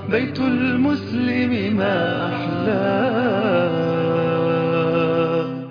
بيت المسلم ما أحلاه.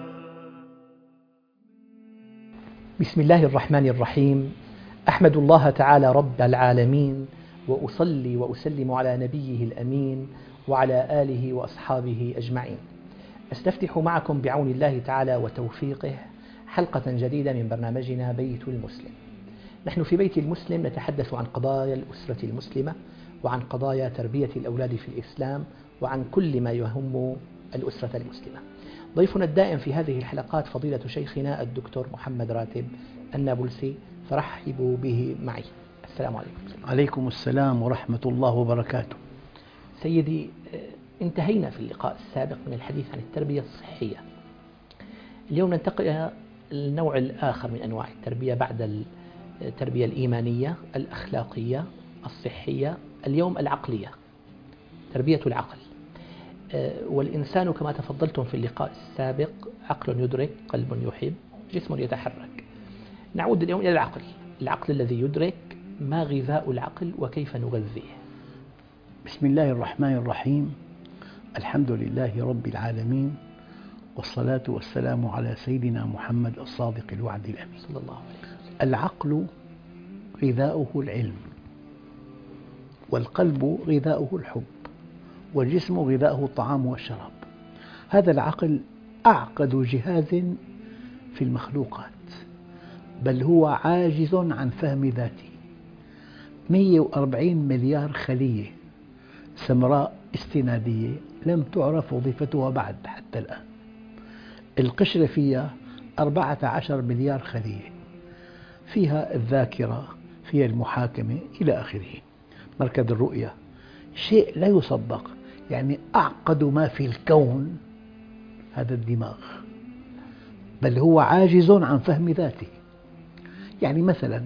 بسم الله الرحمن الرحيم. أحمد الله تعالى رب العالمين، وأصلي وأسلم على نبيه الأمين وعلى آله وأصحابه أجمعين. أستفتح معكم بعون الله تعالى وتوفيقه حلقة جديدة من برنامجنا بيت المسلم. نحن في بيت المسلم نتحدث عن قضايا الأسرة المسلمة، وعن قضايا تربية الأولاد في الإسلام، وعن كل ما يهم الأسرة المسلمة. ضيفنا الدائم في هذه الحلقات فضيلة شيخنا الدكتور محمد راتب النابلسي، فرحبوا به معي. السلام عليكم. عليكم السلام ورحمة الله وبركاته. سيدي، انتهينا في اللقاء السابق من الحديث عن التربية الصحية. اليوم ننتقل إلى النوع الآخر من أنواع التربية بعد التربية الإيمانية، الأخلاقية، الصحية، اليوم العقلية، تربية العقل. والإنسان كما تفضلتم في اللقاء السابق عقل يدرك، قلب يحب، جسم يتحرك. نعود اليوم إلى العقل. العقل الذي يدرك، ما غذاء العقل وكيف نغذيه؟ بسم الله الرحمن الرحيم. الحمد لله رب العالمين، والصلاة والسلام على سيدنا محمد الصادق الوعد الأمين صلى الله عليه وسلم. العقل غذاؤه العلم، والقلب غذاؤه الحب، والجسم غذاؤه الطعام والشراب. هذا العقل أعقد جهاز في المخلوقات، بل هو عاجز عن فهم ذاته. 140 مليار خلية سمراء استنادية لم تعرف وظيفتها بعد حتى الآن. القشرة فيها 14 مليار خلية، فيها الذاكرة، فيها المحاكمة إلى آخره، مركز الرؤية. شيء لا يصدق، يعني أعقد ما في الكون هذا الدماغ، بل هو عاجز عن فهم ذاته. يعني مثلا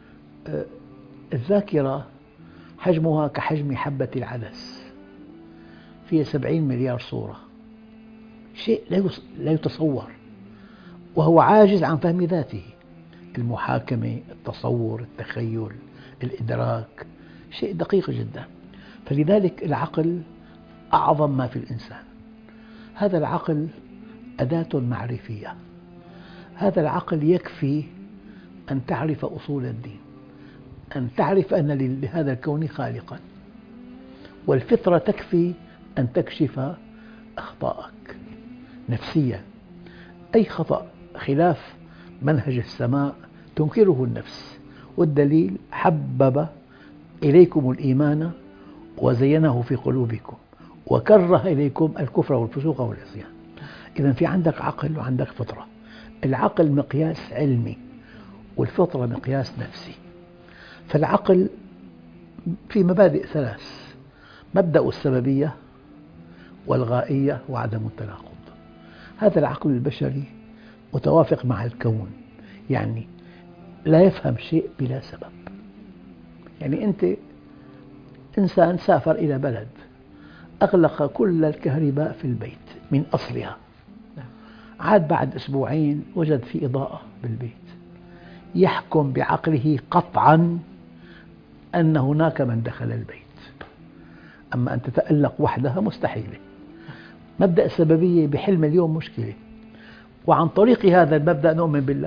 الذاكرة حجمها كحجم حبة العدس، فيها 70 مليار صورة، شيء لا يتصور، وهو عاجز عن فهم ذاته. المحاكمة، التصور، التخيل، الإدراك، شيء دقيق جدا. فلذلك العقل أعظم ما في الإنسان. هذا العقل أداة معرفية. هذا العقل يكفي أن تعرف أصول الدين، أن تعرف أن لهذا الكون خالقا، والفطرة تكفي أن تكشف أخطائك نفسيا. أي خطأ خلاف منهج السماء تنكره النفس، والدليل: حبب إليكم الإيمان وزينه في قلوبكم وكره إليكم الكفر والفسوق والعصيان. إذا في عندك عقل وعندك فطرة. العقل مقياس علمي، والفطرة مقياس نفسي. فالعقل في مبادئ ثلاث: مبدأ السببية، والغائية، وعدم التناقض. هذا العقل البشري متوافق مع الكون، يعني لا يفهم شيء بلا سبب. يعني أنت إنسان سافر إلى بلد، أغلق كل الكهرباء في البيت من أصلها، عاد بعد أسبوعين وجد في إضاءة بالبيت، يحكم بعقله قطعا أن هناك من دخل البيت. أما أن تتألق وحدها مستحيلة. مبدأ السببية بحل اليوم مشكلة، وعن طريق هذا المبدأ نؤمن بالله.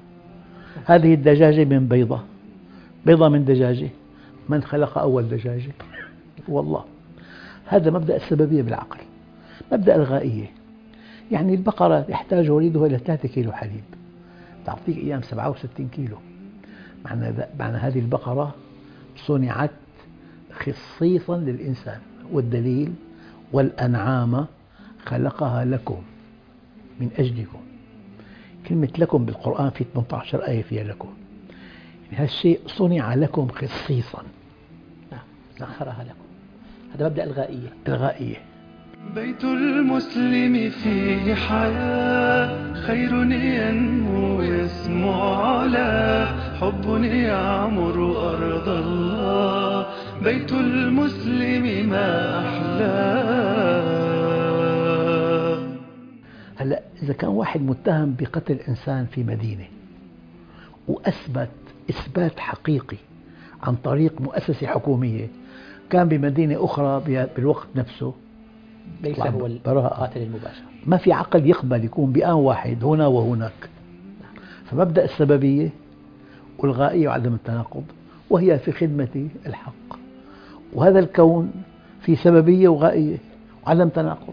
هذه الدجاجة من بيضة، بيضة من دجاجة، من خلق أول دجاجة؟ والله. هذا مبدأ السببية بالعقل. مبدأ الغائية، يعني البقرة يحتاج وليدها إلى 3 كيلو حليب، تعطيك أيام 67 كيلو. معنى هذه البقرة صنعت خصيصا للإنسان، والدليل: والأنعام خلقها لكم من أجلكم. كلمة لكم بالقرآن في 18 آية فيها لكم، يعني هذا الشيء صنع لكم خصيصا. سخرها لكم. هذا مبدأ الغائية. الغائية. بيت المسلم فيه حياة، خير ينمو يسمو على، حب يعمر أرض الله، بيت المسلم ما أحلاه. هلأ إذا كان واحد متهم بقتل إنسان في مدينة، وأثبت إثبات حقيقي عن طريق مؤسسة حكومية كان بمدينة أخرى بالوقت نفسه، ليس طبعاً هو براءة. القاتل المباشر. ما في عقل يقبل يكون بآن واحد هنا وهناك. فمبدأ السببية والغائية وعدم التناقض، وهي في خدمة الحق، وهذا الكون في سببية وغائية وعدم تناقض.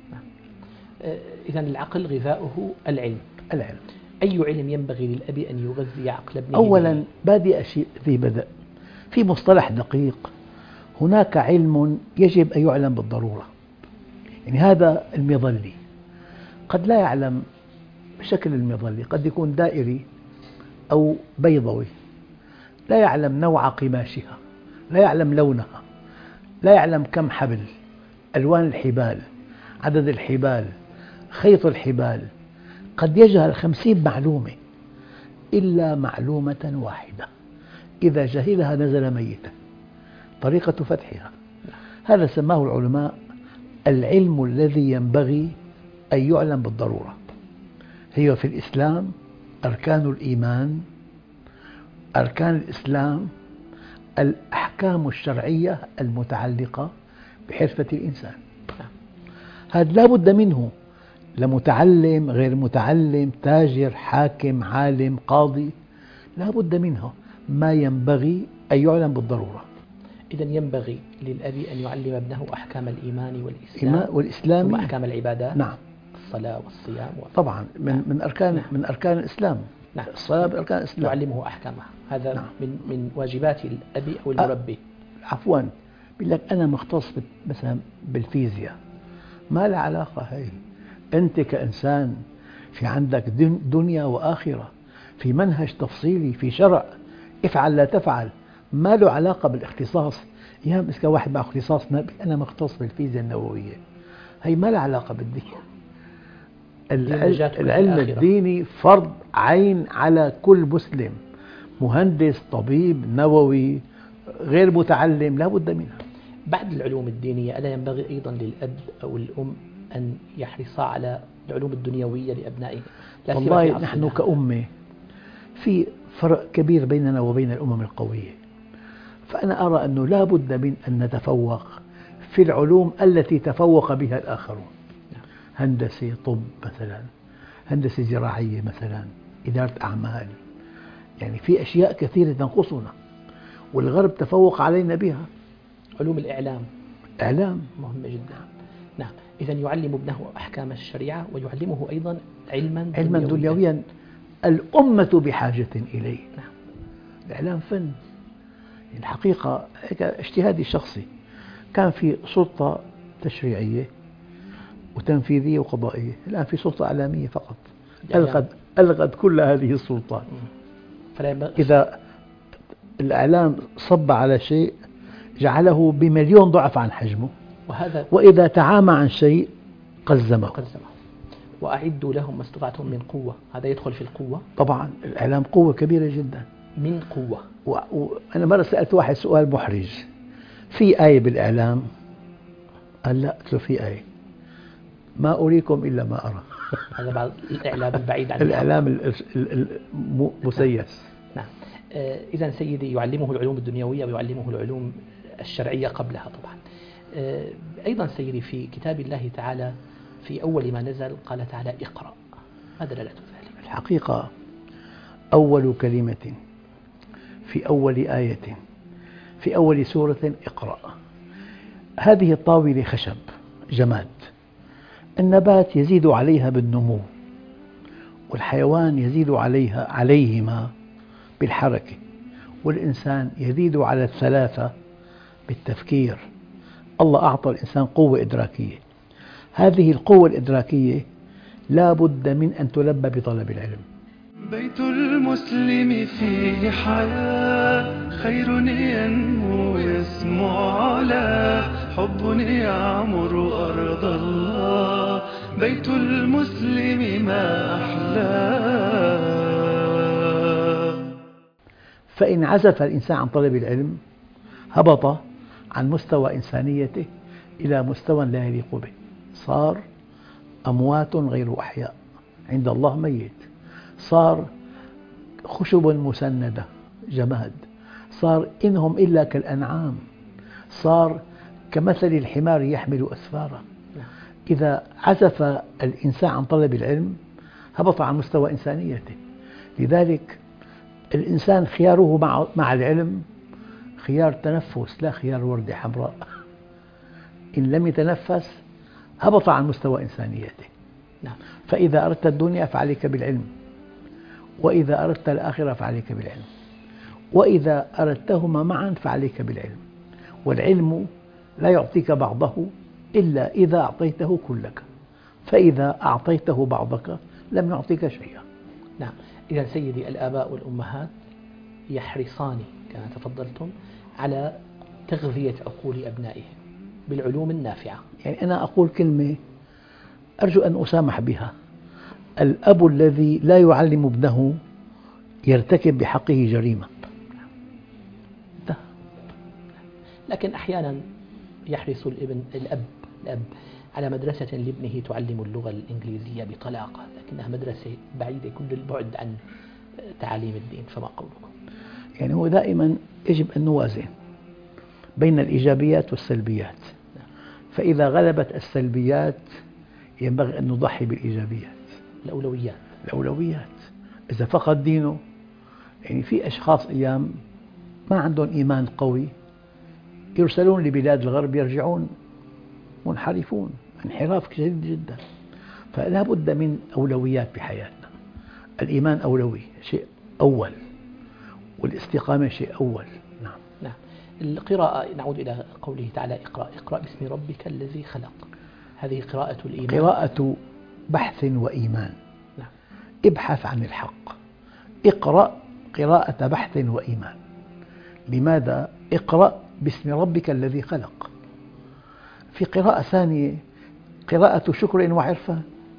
إذا العقل غذاؤه العلم. العلم. أي علم ينبغي للأب أن يغذي عقل ابنه؟ أولا بادئ شيء ذي بدأ، في مصطلح دقيق، هناك علم يجب أن يعلم بالضرورة. يعني هذا المظلي قد لا يعلم شكل المظلة، قد يكون دائري أو بيضوي، لا يعلم نوع قماشها، لا يعلم لونها، لا يعلم كم حبل، ألوان الحبال، عدد الحبال، خيط الحبال، قد يجهل 50 معلومة إلا معلومة واحدة إذا جهلها نزل ميتا، طريقة فتحها. هذا سماه العلماء العلم الذي ينبغي أن يعلم بالضرورة. هي في الإسلام أركان الإيمان، أركان الإسلام، الأحكام الشرعية المتعلقة بحرفة الإنسان. هذا لا بد منه لمتعلم غير متعلم، تاجر، حاكم، عالم، قاضي، لا بد منه ما ينبغي أن يعلم بالضرورة. إذا ينبغي للأب أن يعلم ابنه أحكام الإيمان والإسلام والإسلام ثم أحكام العبادات. نعم. الصلاة والصيام طبعا من أركان الإسلام. نعم. الصلاة من أركان الإسلام. يعلمه أحكامها، هذا نعم. من واجبات الأب أو المربي. عفوا، بيقول لك أنا مختص مثلا بالفيزياء، ما له علاقة هي. أنت كإنسان في عندك دنيا وآخرة، في منهج تفصيلي، في شرع، افعل لا تفعل، ما له علاقة بالاختصاص. يا مسك واحد مع اختصاص، أنا مختص بالفيزياء النووية، هي ما لها علاقة بالدين. العلم الديني فرض عين على كل مسلم، مهندس، طبيب، نووي، غير متعلم، لا بد منها. بعد العلوم الدينية ألا ينبغي أيضا للأب أو الأم أن يحرصا على العلوم الدنيوية لأبنائهم؟ والله نحن كأمة في فرق كبير بيننا وبين الأمم القوية، فأنا أرى أنه لا بد من أن نتفوق في العلوم التي تفوق بها الآخرون. هندسة، طب مثلا، هندسة زراعية مثلا، إدارة أعمال، يعني في أشياء كثيرة تنقصنا والغرب تفوق علينا بها. علوم الإعلام، إعلام مهمة جدا. نعم. إذا يعلم ابنه أحكام الشريعة ويعلمه أيضا علما دنيويا الأمة بحاجة إليه. نعم. الإعلام فن. الحقيقة اجتهادي الشخصي، كان في سلطة تشريعية وتنفيذية وقضائية، الآن في سلطة إعلامية فقط، ألغت كل هذه السلطات. إذا الإعلام صب على شيء جعله بمليون ضعف عن حجمه، وإذا تعامى عن شيء قزمه. وأعدوا لهم ما استطعتم من قوة، هذا يدخل في القوة. طبعا الإعلام قوة كبيرة جدا، من قوة. وأنا مرة سألت واحد سؤال محرج، في آية بالإعلام؟ قال لا. قلت له في آية، ما أريكم إلا ما أرى. هذا بعض الإعلام البعيد عن الإعلام المسيس. نعم. إذا سيدي يعلمه العلوم الدنيوية ويعلمه العلوم الشرعية قبلها طبعا. أيضا سيدي في كتاب الله تعالى في أول ما نزل قال تعالى اقرأ، ما دلالة ذلك؟ الحقيقة أول كلمة في أول آية في أول سورة اقرأ. هذه الطاولة خشب جماد، النبات يزيد عليها بالنمو، والحيوان يزيد عليهما بالحركة، والإنسان يزيد على الثلاثة بالتفكير. الله أعطى الإنسان قوة إدراكية، هذه القوة الإدراكية لا بد من أن تلبى بطلب العلم. بيت المسلم فيه حياة، خير ينمو يسمو على، حب يعمر أرض الله، بيت المسلم ما أحلاه. فإن عزف الإنسان عن طلب العلم هبط عن مستوى إنسانيته إلى مستوى لا يليق به، صار أموات غير أحياء، عند الله ميت، صار خشب مسندة جماد، صار إنهم إلا كالأنعام، صار كمثل الحمار يحمل أسفارا. إذا عزف الإنسان عن طلب العلم هبط عن مستوى إنسانيته. لذلك الإنسان خياره مع العلم خيار تنفس لا خيار وردة حمراء. إن لم يتنفس هبط عن مستوى إنسانيته. فإذا أردت الدنيا فعليك بالعلم، وإذا أردت الآخرة فعليك بالعلم، وإذا أردتهما معا فعليك بالعلم. والعلم لا يعطيك بعضه إلا إذا أعطيته كلك، فإذا أعطيته بعضك لم يعطيك شيئا. نعم. إذا سيدي الآباء والأمهات يحرصان كما تفضلتم على تغذية عقول أبنائهم بالعلوم النافعة. يعني أنا أقول كلمة أرجو أن أسامح بها: الأب الذي لا يعلم ابنه يرتكب بحقه جريمة. لكن أحيانا يحرص الأب على مدرسة لابنه تعلم اللغة الإنجليزية بطلاقة، لكنها مدرسة بعيدة كل البعد عن تعاليم الدين، فما قولكم؟ يعني هو دائما يجب أن نوازن بين الإيجابيات والسلبيات. فإذا غلبت السلبيات ينبغي أن نضحي بالإيجابيات. الأولويات. إذا فقد دينه، يعني في أشخاص أيام ما عندهم إيمان قوي يرسلون لبلاد الغرب يرجعون منحرفون انحراف شديد جدا. فلا بد من أولويات بحياتنا. الإيمان أولوي شيء أول، والاستقامة شيء أول. نعم. القراءة، نعود إلى قوله تعالى: اقرأ باسم ربك الذي خلق. هذه قراءة الإيمان، قراءة بحث وإيمان. نعم. ابحث عن الحق، اقرأ قراءة بحث وإيمان. لماذا؟ اقرأ باسم ربك الذي خلق. في قراءة ثانية قراءة شكر وعرفان،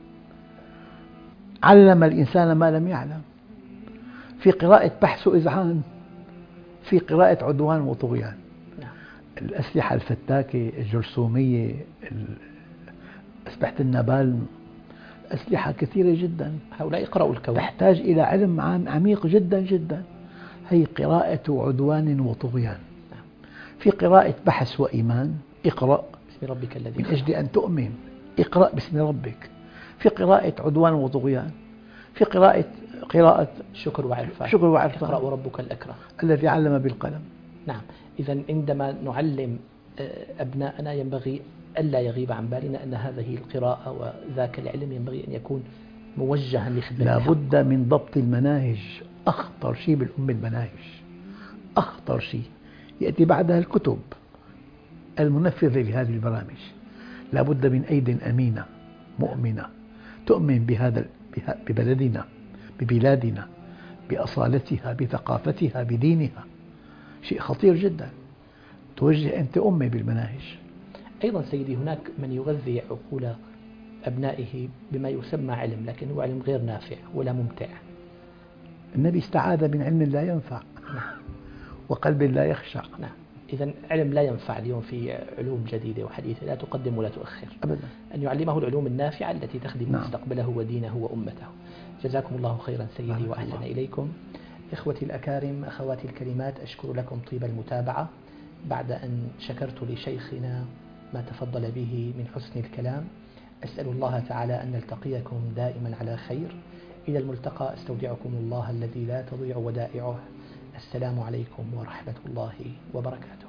علم الإنسان ما لم يعلم. في قراءة بحث وإذعان، في قراءة عدوان وطغيان. الأسلحة الفتاكة، الجرثومية، أسلحة النابالم، أسلحة كثيرة جدا. هؤلاء يقرأوا الكون، تحتاج إلى علم عميق جدا جدا. هي قراءة عدوان وطغيان. في قراءة بحث وإيمان، اقرأ باسم ربك الذي من أجل أن تؤمن، اقرأ باسم ربك. في قراءة عدوان وطغيان، في قراءة شكر وعرفان. اقرأ وربك الأكرم الذي علم بالقلم. نعم. إذا عندما نعلم أبناءنا ينبغي ألا يغيب عن بالنا أن هذه القراءة وذاك العلم ينبغي أن يكون موجها لخدمة لا بد من ضبط المناهج. أخطر شيء بالأمة المناهج، أخطر شيء. يأتي بعدها الكتب المنفذة لهذه البرامج. لا بد من أيد أمينة مؤمنة تؤمن ببلدنا، ببلادنا، بأصالتها، بثقافتها، بدينها. شيء خطير جدا. توجه أنت أمة بالمناهج. أيضا سيدي هناك من يغذي عقول أبنائه بما يسمى علم، لكن هو علم غير نافع ولا ممتع. النبي استعاذ من علم لا ينفع وقلب لا يخشع. نعم. إذا علم لا ينفع اليوم في علوم جديدة وحديثة لا تقدم ولا تؤخر أبدا. أن يعلمه العلوم النافعة التي تخدم مستقبله ودينه وأمته. جزاكم الله خيرا سيدي وأحسن إليكم. إخوتي الأكارم، أخواتي الكريمات، أشكر لكم طيب المتابعة بعد أن شكرت لشيخنا ما تفضل به من حسن الكلام. أسأل الله تعالى أن نلتقيكم دائما على خير. إلى الملتقى، أستودعكم الله الذي لا تضيع ودائعه. السلام عليكم ورحمة الله وبركاته.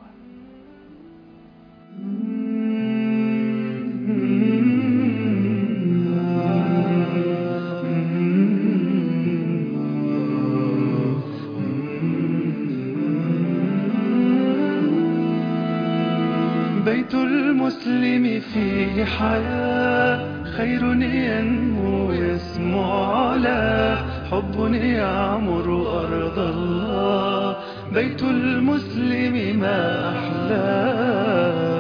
بيت المسلم فيه حياة، خير ينمو يسمو على، حب يعمر أرض الله. بيت المسلم ما أحلاه.